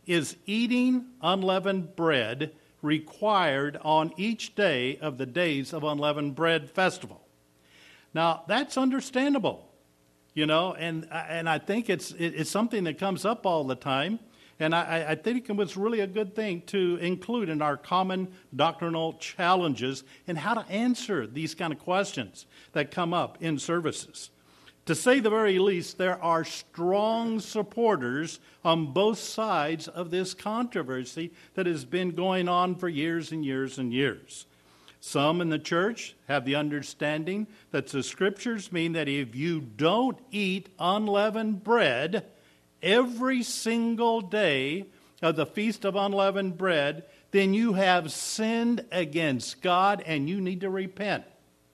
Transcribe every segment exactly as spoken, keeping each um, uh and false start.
is eating unleavened bread required on each day of the Days of Unleavened Bread festival? Now, that's understandable, you know, and and I think it's it's something that comes up all the time, and I, I think it was really a good thing to include in our common doctrinal challenges in how to answer these kind of questions that come up in services. To say the very least, there are strong supporters on both sides of this controversy that has been going on for years and years and years. Some in the church have the understanding that the Scriptures mean that if you don't eat unleavened bread every single day of the Feast of Unleavened Bread, then you have sinned against God and you need to repent.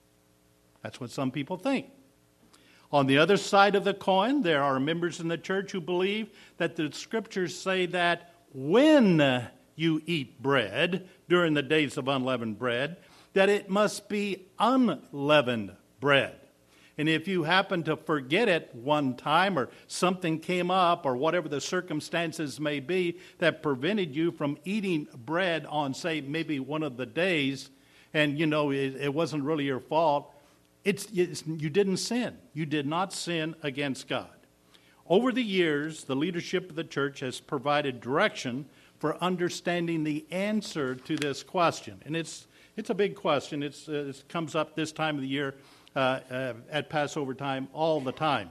That's what some people think. On the other side of the coin, there are members in the church who believe that the Scriptures say that when you eat bread during the Days of Unleavened Bread, that it must be unleavened bread. And if you happen to forget it one time, or something came up, or whatever the circumstances may be that prevented you from eating bread on, say, maybe one of the days, and, you know, it, it wasn't really your fault, It's, it's, you didn't sin. You did not sin against God. Over the years, the leadership of the church has provided direction for understanding the answer to this question. And it's it's a big question. It's, uh, it comes up this time of the year uh, uh, at Passover time all the time.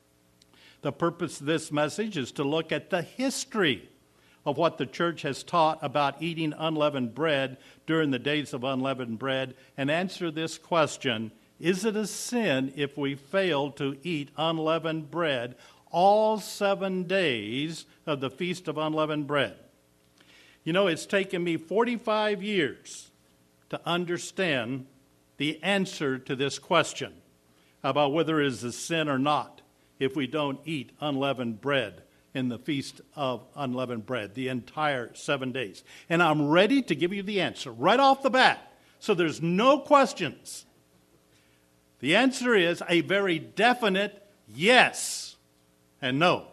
The purpose of this message is to look at the history of what the church has taught about eating unleavened bread during the Days of Unleavened Bread and answer this question: is it a sin if we fail to eat unleavened bread all seven days of the Feast of Unleavened Bread? You know, it's taken me forty-five years to understand the answer to this question about whether it is a sin or not if we don't eat unleavened bread in the Feast of Unleavened Bread, the entire seven days. And I'm ready to give you the answer right off the bat, so there's no questions. The answer is a very definite yes and no.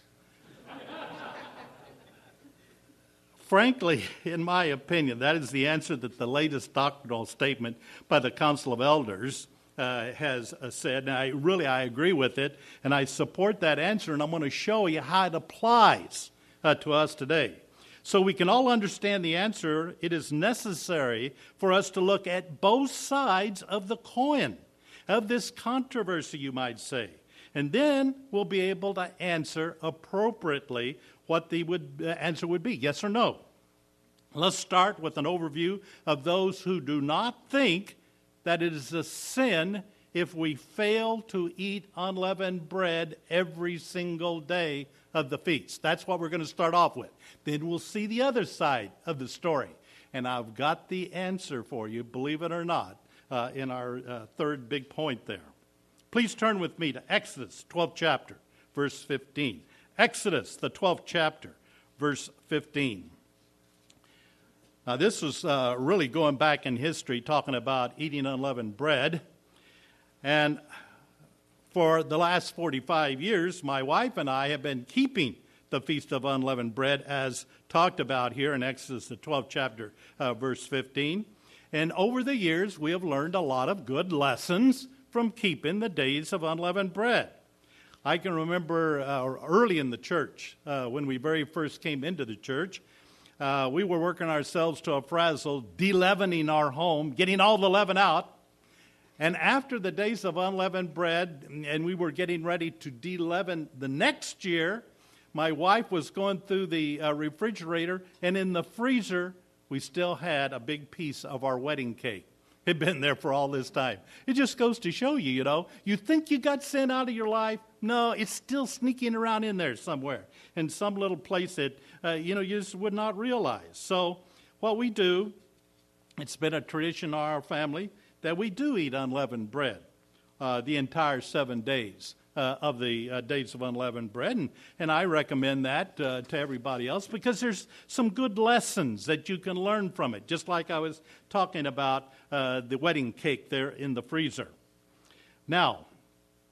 Frankly, in my opinion, that is the answer that the latest doctrinal statement by the Council of Elders uh, has uh, said. And I really, I agree with it, and I support that answer, and I'm going to show you how it applies uh, to us today. So we can all understand the answer, it is necessary for us to look at both sides of the coin of this controversy, you might say. And then we'll be able to answer appropriately what the would, uh, answer would be, yes or no. Let's start with an overview of those who do not think that it is a sin if we fail to eat unleavened bread every single day of the feast. That's what we're going to start off with. Then we'll see the other side of the story. And I've got the answer for you, believe it or not, uh, in our uh, third big point there. Please turn with me to Exodus, twelfth chapter, verse fifteen. Exodus, the twelfth chapter, verse fifteen. Now, this was uh, really going back in history, talking about eating unleavened bread. And for the last forty-five years, my wife and I have been keeping the Feast of Unleavened Bread as talked about here in Exodus, the twelfth chapter, uh, verse fifteen. And over the years, we have learned a lot of good lessons from keeping the days of unleavened bread. I can remember uh, early in the church, uh, when we very first came into the church, uh, we were working ourselves to a frazzle, de-leavening our home, getting all the leaven out. And after the days of unleavened bread, and we were getting ready to de-leaven the next year, my wife was going through the uh, refrigerator, and in the freezer, we still had a big piece of our wedding cake. It had been there for all this time. It just goes to show you, you know, you think you got sin out of your life. No, it's still sneaking around in there somewhere, in some little place that, uh, you know, you just would not realize. So what we do, it's been a tradition in our family that we do eat unleavened bread uh, the entire seven days uh, of the uh, days of unleavened bread. And, and I recommend that uh, to everybody else because there's some good lessons that you can learn from it, just like I was talking about uh, the wedding cake there in the freezer. Now,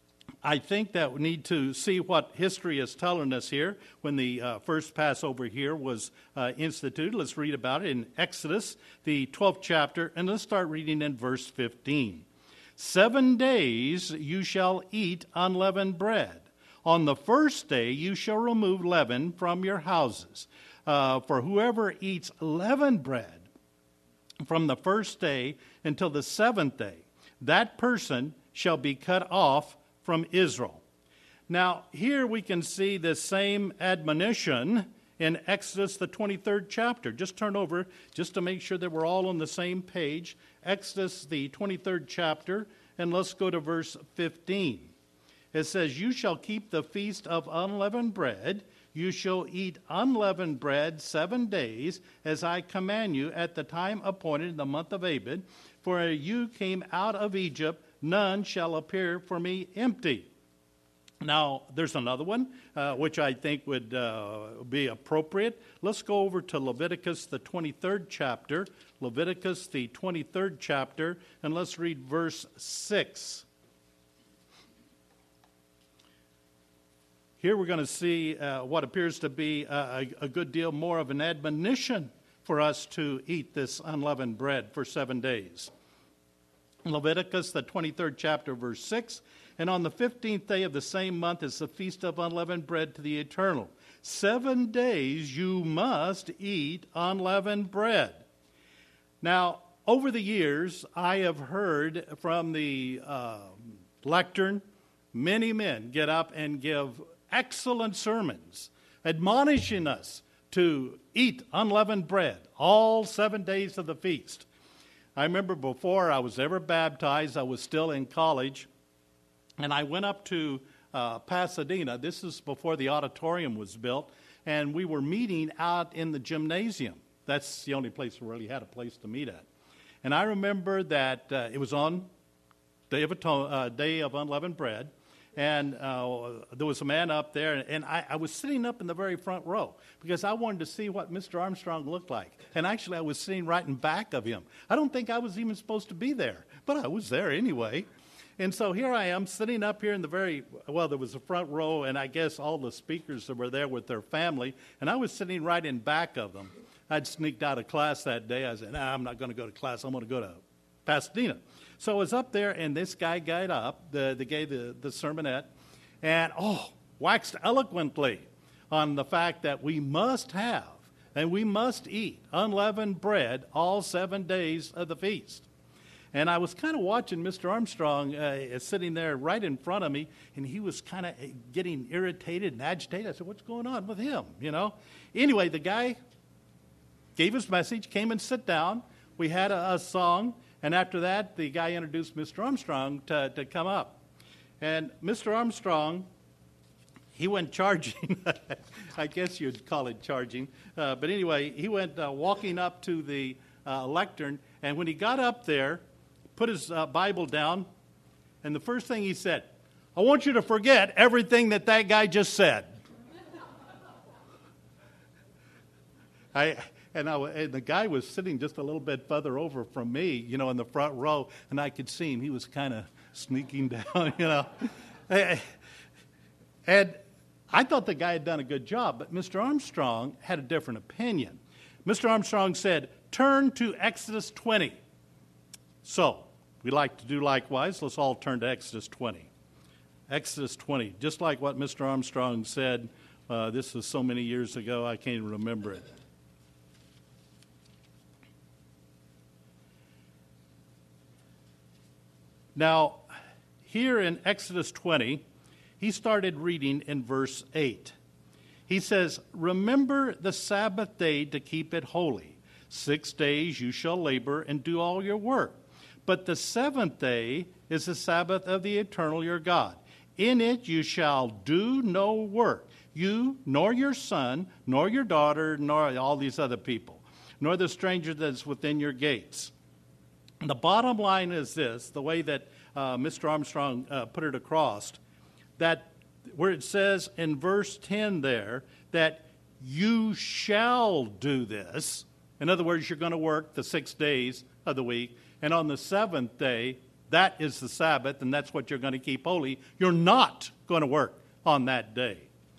I think that we need to see what history is telling us here when the uh, first Passover here was uh, instituted. Let's read about it in Exodus, the twelfth chapter, and let's start reading in verse fifteen. Seven days you shall eat unleavened bread. On the first day you shall remove leaven from your houses. Uh, for whoever eats leavened bread from the first day until the seventh day, that person shall be cut off from Israel. Now, here we can see the same admonition in Exodus, the twenty-third chapter. Just turn over, just to make sure that we're all on the same page. Exodus, the twenty-third chapter, and let's go to verse fifteen. It says, you shall keep the feast of unleavened bread. You shall eat unleavened bread seven days, as I command you, at the time appointed in the month of Abib. For you came out of Egypt, none shall appear for me empty. Now, there's another one, uh, which I think would uh, be appropriate. Let's go over to Leviticus, the twenty-third chapter. Leviticus, the twenty-third chapter, and let's read verse six. Here we're going to see uh, what appears to be a, a good deal more of an admonition for us to eat this unleavened bread for seven days. Leviticus, the twenty-third chapter, verse six, and on the fifteenth day of the same month is the feast of unleavened bread to the Eternal. Seven days you must eat unleavened bread. Now, over the years, I have heard from the uh, lectern, many men get up and give excellent sermons admonishing us to eat unleavened bread all seven days of the feast. I remember before I was ever baptized, I was still in college, and I went up to uh, Pasadena. This is before the auditorium was built, and we were meeting out in the gymnasium. That's the only place we really had a place to meet at. And I remember that uh, it was on Day of, Atone, uh, Day of Unleavened Bread, and uh, there was a man up there, and I, I was sitting up in the very front row because I wanted to see what Mister Armstrong looked like. And actually, I was sitting right in back of him. I don't think I was even supposed to be there, but I was there anyway. And so here I am sitting up here in the very, well, there was a front row, and I guess all the speakers that were there with their family, and I was sitting right in back of them. I'd sneaked out of class that day. I said, nah, I'm not going to go to class. I'm going to go to Pasadena. So I was up there, and this guy got up, the, the gave the, the sermonette, and, oh, waxed eloquently on the fact that we must have and we must eat unleavened bread all seven days of the feast. And I was kind of watching Mister Armstrong uh, sitting there right in front of me, and he was kind of getting irritated and agitated. I said, what's going on with him, you know? Anyway, the guy gave his message, came and sat down. We had a, a song. And after that, the guy introduced Mister Armstrong to, to come up. And Mister Armstrong, he went charging. I guess you'd call it charging. Uh, but anyway, he went uh, walking up to the uh, lectern. And when he got up there, put his uh, Bible down. And the first thing he said, I want you to forget everything that that guy just said. I... And, I, and the guy was sitting just a little bit further over from me, you know, in the front row, and I could see him. He was kind of sneaking down, you know. And I thought the guy had done a good job, but Mister Armstrong had a different opinion. Mister Armstrong said, turn to Exodus twenty. So, we like to do likewise. Let's all turn to Exodus twenty. Exodus twenty, just like what Mister Armstrong said. Uh, this was so many years ago, I can't even remember it. Now, here in Exodus twenty, he started reading in verse eight. He says, remember the Sabbath day to keep it holy. Six days you shall labor and do all your work. But the seventh day is the Sabbath of the Eternal your God. In it you shall do no work, you, nor your son, nor your daughter, nor all these other people, nor the stranger that is within your gates. The bottom line is this, the way that uh, Mister Armstrong uh, put it across, that where it says in verse ten there that you shall do this. In other words, you're going to work the six days of the week, and on the seventh day, that is the Sabbath, and that's what you're going to keep holy. You're not going to work on that day.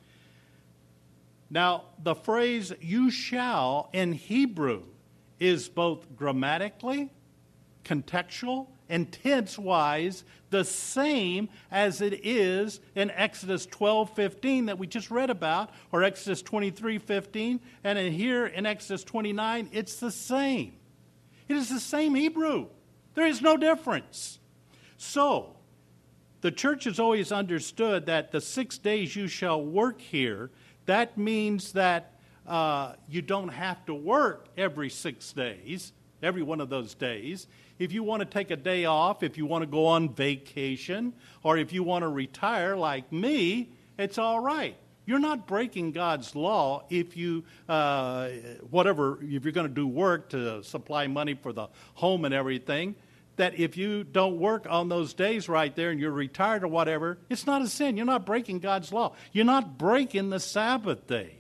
Now, the phrase "you shall" in Hebrew is both grammatically, contextual, and tense-wise the same as it is in Exodus twelve fifteen that we just read about, or Exodus twenty-three fifteen, and in here in Exodus twenty-nine, it's the same. It is the same Hebrew. There is no difference. So, the church has always understood that the six days you shall work here, that means that uh, you don't have to work every six days, every one of those days. If you want to take a day off, if you want to go on vacation, or if you want to retire like me, it's all right. You're not breaking God's law if you, uh, whatever, if you're going to do work to supply money for the home and everything, that if you don't work on those days right there and you're retired or whatever, it's not a sin. You're not breaking God's law. You're not breaking the Sabbath day.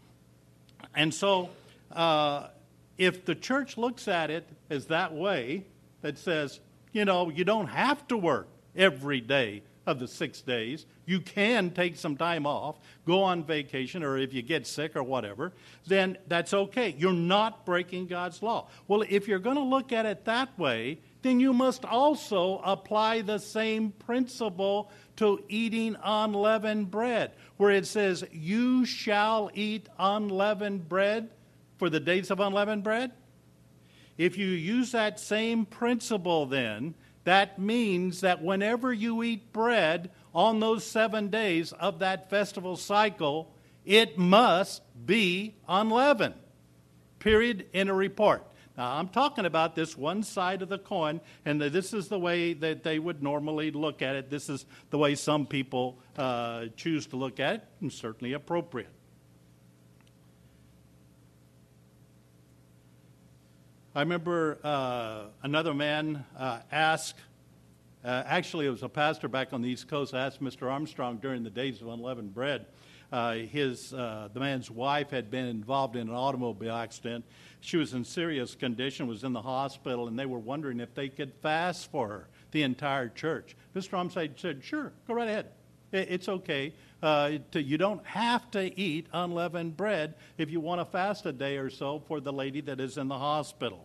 And so, uh, if the church looks at it as that way, that says, you know, you don't have to work every day of the six days. You can take some time off, go on vacation, or if you get sick or whatever, then that's okay. You're not breaking God's law. Well, if you're going to look at it that way, then you must also apply the same principle to eating unleavened bread, where it says, you shall eat unleavened bread for the days of unleavened bread. If you use that same principle then, that means that whenever you eat bread on those seven days of that festival cycle, it must be unleavened. Period. In a report. Now, I'm talking about this one side of the coin, and this is the way that they would normally look at it. This is the way some people uh, choose to look at it, and certainly appropriate. I remember uh, another man uh, asked, uh, actually it was a pastor back on the East Coast, asked Mister Armstrong during the days of unleavened bread. Uh, his, uh, the man's wife had been involved in an automobile accident. She was in serious condition, was in the hospital, and they were wondering if they could fast for her, the entire church. Mister Armstrong said, sure, go right ahead. It's okay. Uh, to, you don't have to eat unleavened bread if you want to fast a day or so for the lady that is in the hospital.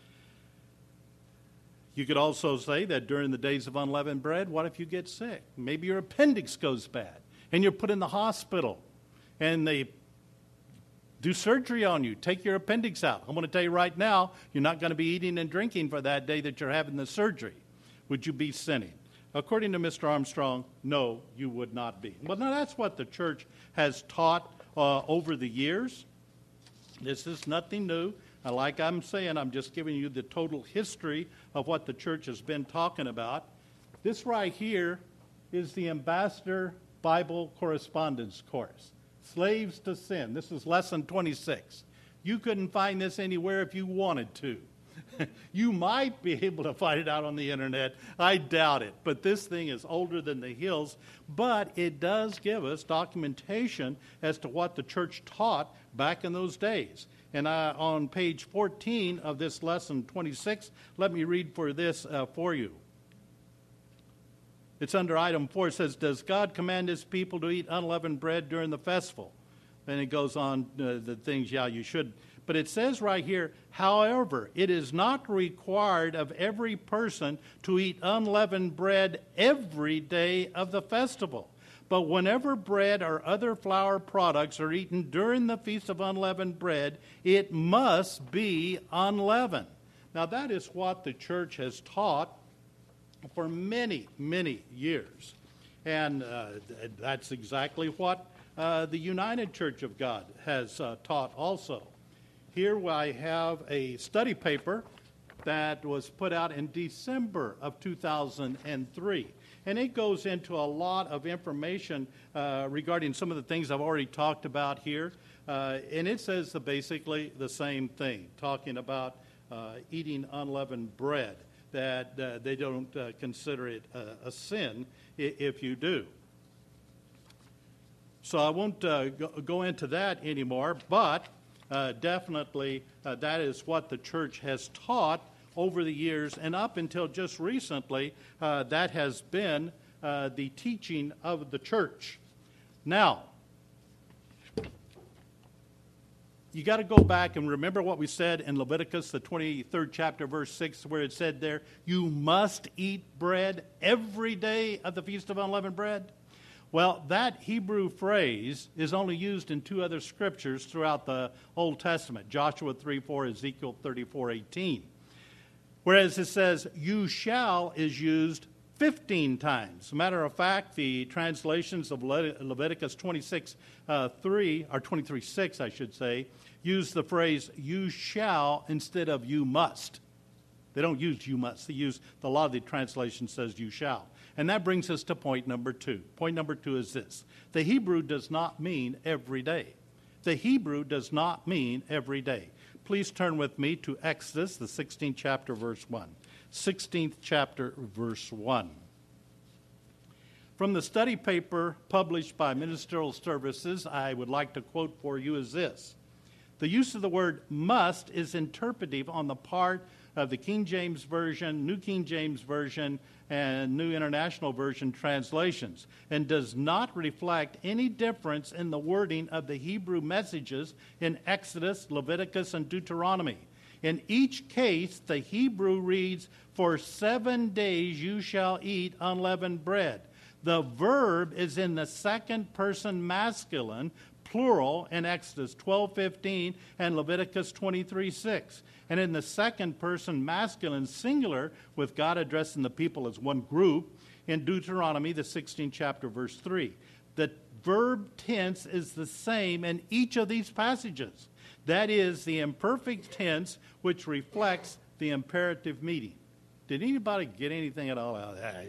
You could also say that during the days of unleavened bread, what if you get sick? Maybe your appendix goes bad and you're put in the hospital and they do surgery on you, take your appendix out. I'm going to tell you right now, you're not going to be eating and drinking for that day that you're having the surgery. Would you be sinning? According to Mister Armstrong, no, you would not be. Well, now that's what the church has taught uh, over the years. This is nothing new. Uh, like I'm saying, I'm just giving you the total history of what the church has been talking about. This right here is the Ambassador Bible Correspondence Course, Slaves to Sin. This is lesson twenty-six. You couldn't find this anywhere if you wanted to. You might be able to find it out on the internet. I doubt it. But this thing is older than the hills. But it does give us documentation as to what the church taught back in those days. And I, on page fourteen of this lesson twenty-six, let me read for this uh, for you. It's under item four. It says, does God command his people to eat unleavened bread during the festival? Then it goes on uh, the things, yeah, you should. But it says right here, however, it is not required of every person to eat unleavened bread every day of the festival. But whenever bread or other flour products are eaten during the Feast of Unleavened Bread, it must be unleavened. Now that is what the church has taught for many, many years. And uh, that's exactly what uh, the United Church of God has uh, taught also. Here I have a study paper that was put out in December of two thousand three. And it goes into a lot of information uh, regarding some of the things I've already talked about here. Uh, and it says the, basically the same thing, talking about uh, eating unleavened bread, that uh, they don't uh, consider it a, a sin if you do. So I won't uh, go, go into that anymore, but uh, definitely uh, that is what the church has taught over the years, and up until just recently, uh, that has been uh, the teaching of the church. Now, you got to go back and remember what we said in Leviticus, the twenty-third chapter, verse six, where it said there, you must eat bread every day of the Feast of Unleavened Bread. Well, that Hebrew phrase is only used in two other scriptures throughout the Old Testament, Joshua three four, Ezekiel thirty-four eighteen. Whereas it says, you shall is used fifteen times. As a matter of fact, the translations of Le- Leviticus twenty-six three, or twenty-three six, I should say, use the phrase, you shall instead of you must. They don't use you must. They use, a lot of the translation says you shall. And that brings us to point number two. Point number two is this. The Hebrew does not mean every day. The Hebrew does not mean every day. Please turn with me to Exodus, the sixteenth chapter, verse one. sixteenth chapter, verse one. From the study paper published by Ministerial Services, I would like to quote for you is this. The use of the word must is interpretive on the part of the King James Version, New King James Version, and New International Version translations, and does not reflect any difference in the wording of the Hebrew messages in Exodus, Leviticus, and Deuteronomy. In each case, the Hebrew reads, for seven days you shall eat unleavened bread. The verb is in the second person masculine, plural, in Exodus twelve fifteen and Leviticus twenty-three six. And in the second person masculine singular, with God addressing the people as one group, in Deuteronomy, the sixteenth chapter, verse three. The verb tense is the same in each of these passages. That is the imperfect tense which reflects the imperative meaning. Did anybody get anything at all out of that?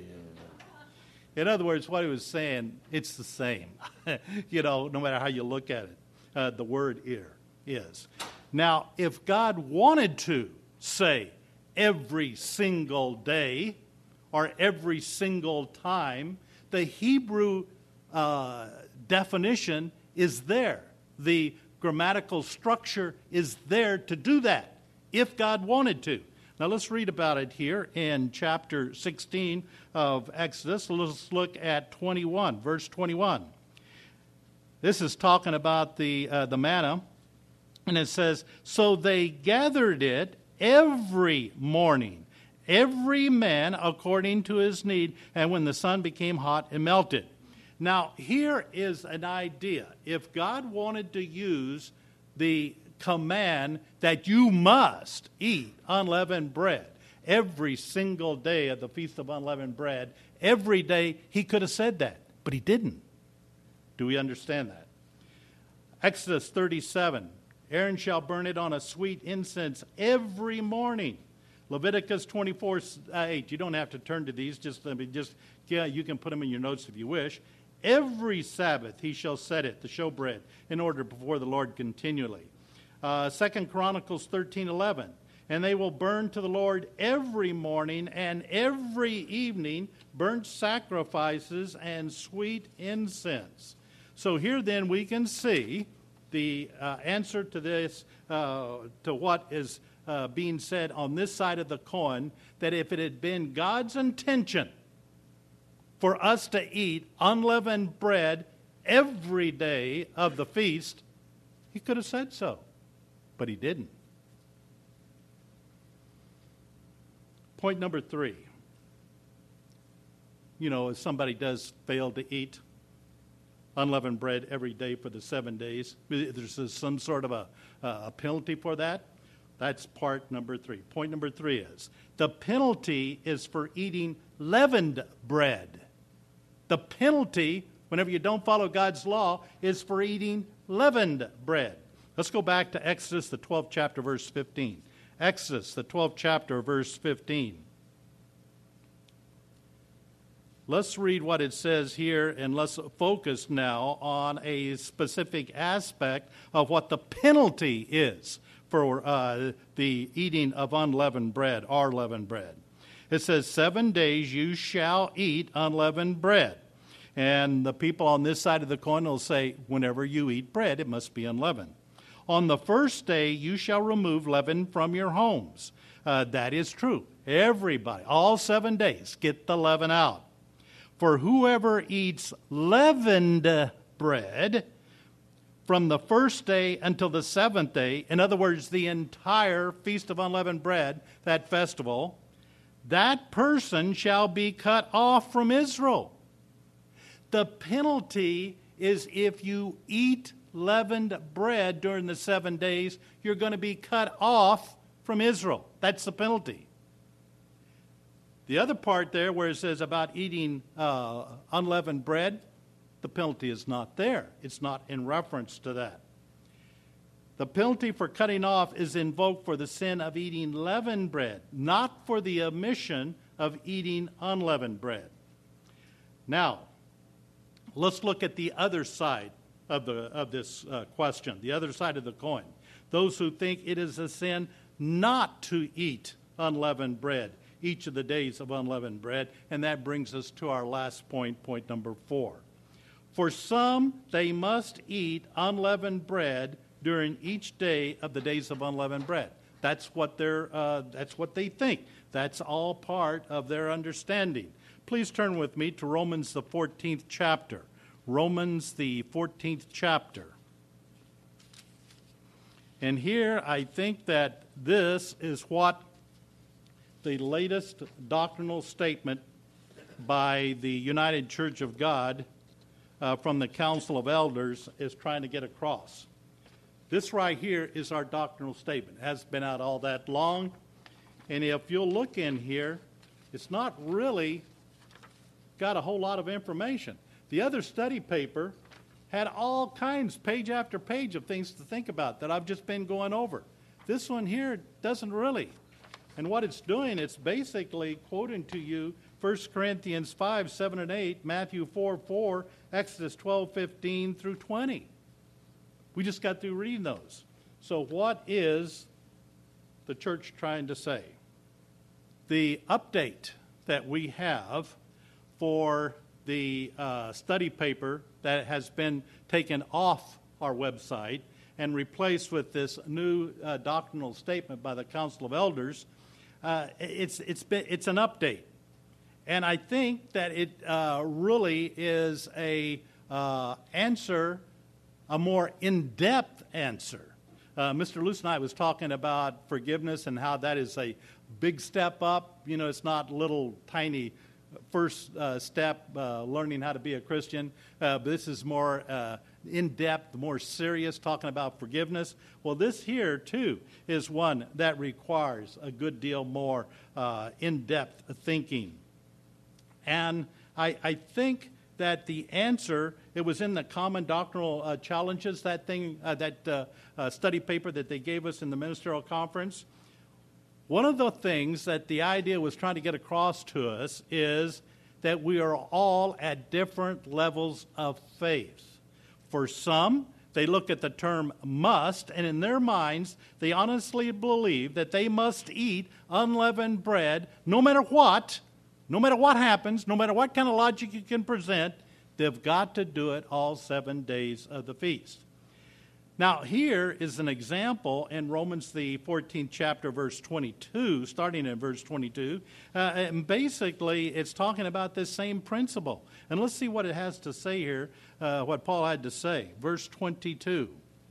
In other words, what he was saying, it's the same. You know, no matter how you look at it, uh, the word here is. Now, if God wanted to say every single day or every single time, the Hebrew uh, definition is there. The grammatical structure is there to do that, if God wanted to. Now let's read about it here in chapter sixteen of Exodus. Let's look at twenty-one, verse twenty-one. This is talking about the uh, the manna, and it says, so they gathered it every morning, every man according to his need, and when the sun became hot, it melted. Now, here is an idea. If God wanted to use the command that you must eat unleavened bread every single day of the Feast of Unleavened Bread, every day, he could have said that, but he didn't. Do we understand that? Exodus thirty-seven, Aaron shall burn it on a sweet incense every morning. Leviticus twenty-four eight, you don't have to turn to these, just, I mean, just yeah, you can put them in your notes if you wish. Every Sabbath he shall set it, the showbread, in order before the Lord continually. Uh, Second Chronicles thirteen eleven, and they will burn to the Lord every morning and every evening burnt sacrifices and sweet incense. So here then we can see the uh, answer to this, uh, to what is uh, being said on this side of the coin, that if it had been God's intention for us to eat unleavened bread every day of the feast, he could have said so, but he didn't. Point number three. You know, if somebody does fail to eat unleavened bread every day for the seven days, there's some sort of a, a penalty for that. That's part number three. Point number three is, the penalty is for eating leavened bread. The penalty, whenever you don't follow God's law, is for eating leavened bread. Let's go back to Exodus, the twelfth chapter, verse fifteen. Exodus, the twelfth chapter, verse fifteen. Let's read what it says here, and let's focus now on a specific aspect of what the penalty is for uh, the eating of unleavened bread, or leavened bread. It says, seven days you shall eat unleavened bread. And the people on this side of the coin will say, whenever you eat bread, it must be unleavened. On the first day you shall remove leaven from your homes. Uh, that is true. Everybody, all seven days, get the leaven out. For whoever eats leavened bread from the first day until the seventh day, in other words, the entire Feast of Unleavened Bread, that festival, that person shall be cut off from Israel. The penalty is if you eat leavened bread during the seven days, you're going to be cut off from Israel. That's the penalty. The other part there where it says about eating uh, unleavened bread, the penalty is not there. It's not in reference to that. The penalty for cutting off is invoked for the sin of eating leavened bread, not for the omission of eating unleavened bread. Now, let's look at the other side of the of this uh, question, the other side of the coin. Those who think it is a sin not to eat unleavened bread each of the days of unleavened bread, and that brings us to our last point, point number four. For some, they must eat unleavened bread during each day of the days of unleavened bread. That's what they're. Uh, that's what they think. That's all part of their understanding. Please turn with me to Romans the fourteenth chapter. Romans the fourteenth chapter. And here I think that this is what the latest doctrinal statement by the United Church of God uh, from the Council of Elders is trying to get across. This right here is our doctrinal statement. It hasn't been out all that long. And if you'll look in here, it's not really got a whole lot of information. The other study paper had all kinds, page after page, of things to think about that I've just been going over. This one here doesn't really. And what it's doing, it's basically quoting to you First Corinthians five, seven, and eight, Matthew four, four, Exodus twelve, fifteen through twenty. We just got through reading those. So what is the church trying to say? The update that we have for the uh, study paper that has been taken off our website and replaced with this new uh, doctrinal statement by the Council of Elders, uh, it's it's been it's an update, and I think that it uh, really is a uh, answer, a more in-depth answer. Uh, Mister Luce and I was talking about forgiveness and how that is a big step up. You know, it's not little tiny first uh, step, uh, learning how to be a Christian. Uh, but this is more uh, in-depth, more serious, talking about forgiveness. Well, this here, too, is one that requires a good deal more uh, in-depth thinking. And I, I think that the answer, it was in the Common Doctrinal uh, Challenges, that thing, uh, that uh, uh, study paper that they gave us in the ministerial conference. One of the things that the idea was trying to get across to us is that we are all at different levels of faith. For some, they look at the term must, and in their minds, they honestly believe that they must eat unleavened bread no matter what, no matter what happens, no matter what kind of logic you can present, they've got to do it all seven days of the feast. Now, here is an example in Romans, the fourteenth chapter, verse twenty-two, starting in verse twenty-two. Uh, and basically, it's talking about this same principle. And let's see what it has to say here, uh, what Paul had to say. Verse twenty-two.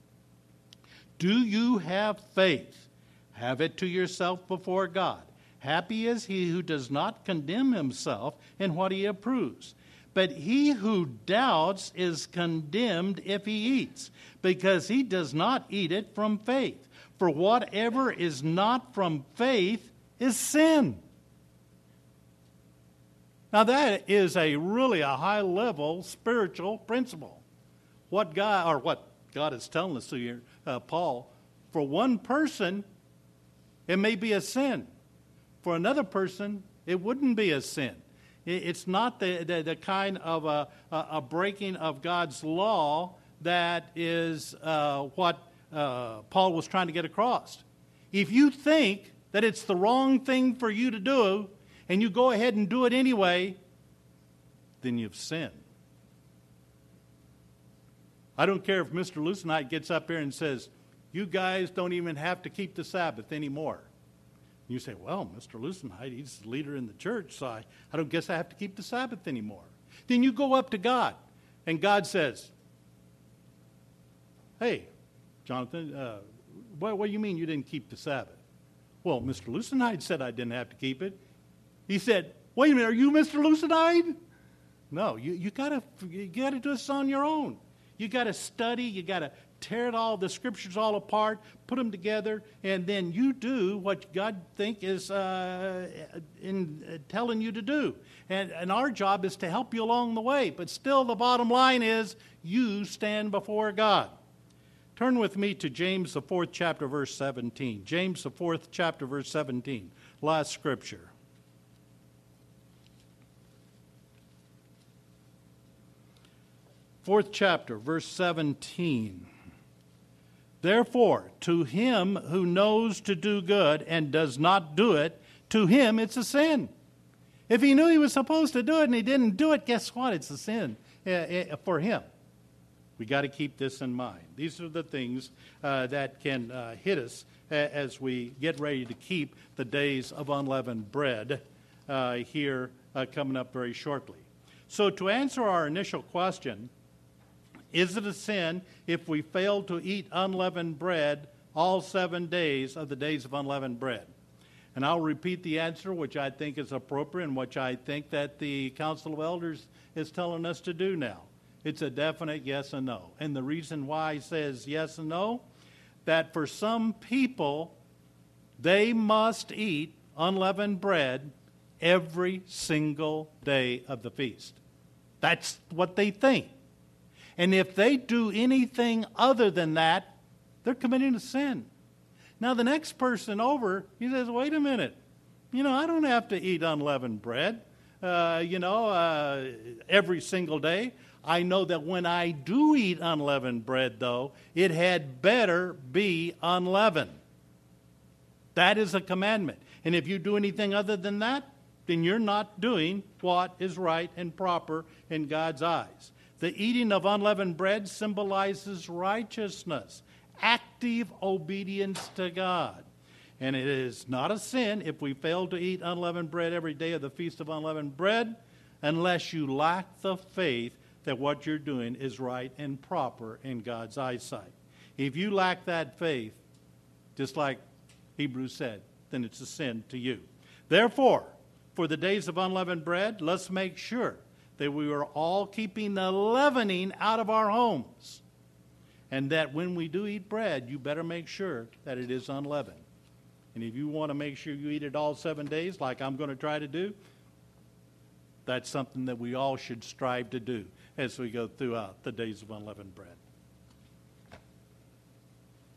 Do you have faith? Have it to yourself before God. Happy is he who does not condemn himself in what he approves. But he who doubts is condemned if he eats, because he does not eat it from faith. For whatever is not from faith is sin. Now that is a really a high-level spiritual principle. What God, or what God is telling us here, uh, Paul, for one person, it may be a sin. For another person, it wouldn't be a sin. It's not the, the, the kind of a, a breaking of God's law that is uh, what uh, Paul was trying to get across. If you think that it's the wrong thing for you to do, and you go ahead and do it anyway, then you've sinned. I don't care if Mister Lucenite gets up here and says, you guys don't even have to keep the Sabbath anymore. You say, well, Mister Lucenheit, he's the leader in the church, so I, I don't guess I have to keep the Sabbath anymore. Then you go up to God, and God says, hey, Jonathan, uh, what, what do you mean you didn't keep the Sabbath? Well, Mister Lucenheit said I didn't have to keep it. He said, wait a minute, are you Mister Lucenheit? No, you, you gotta you gotta do this on your own. You gotta study, you gotta tear it all, the scriptures all apart, put them together, and then you do what God think is uh, in uh, telling you to do. And, and our job is to help you along the way. But still, the bottom line is you stand before God. Turn with me to James, the fourth chapter, verse seventeen. James, the fourth chapter, verse seventeen. Last scripture. Fourth chapter, verse seventeen. Therefore, to him who knows to do good and does not do it, to him it's a sin. If he knew he was supposed to do it and he didn't do it, guess what? It's a sin uh, for him. We got to keep this in mind. These are the things uh, that can uh, hit us as we get ready to keep the days of unleavened bread uh, here uh, coming up very shortly. So to answer our initial question, is it a sin if we fail to eat unleavened bread all seven days of the days of unleavened bread? And I'll repeat the answer, which I think is appropriate and which I think that the Council of Elders is telling us to do now. It's a definite yes and no. And the reason why it says yes and no, that for some people, they must eat unleavened bread every single day of the feast. That's what they think. And if they do anything other than that, they're committing a sin. Now, the next person over, he says, wait a minute. You know, I don't have to eat unleavened bread, uh, you know, uh, every single day. I know that when I do eat unleavened bread, though, it had better be unleavened. That is a commandment. And if you do anything other than that, then you're not doing what is right and proper in God's eyes. The eating of unleavened bread symbolizes righteousness, active obedience to God. And it is not a sin if we fail to eat unleavened bread every day of the Feast of Unleavened Bread, unless you lack the faith that what you're doing is right and proper in God's eyesight. If you lack that faith, just like Hebrews said, then it's a sin to you. Therefore, for the days of unleavened bread, let's make sure that we are all keeping the leavening out of our homes. And that when we do eat bread, you better make sure that it is unleavened. And if you want to make sure you eat it all seven days, like I'm going to try to do, that's something that we all should strive to do as we go throughout the days of unleavened bread.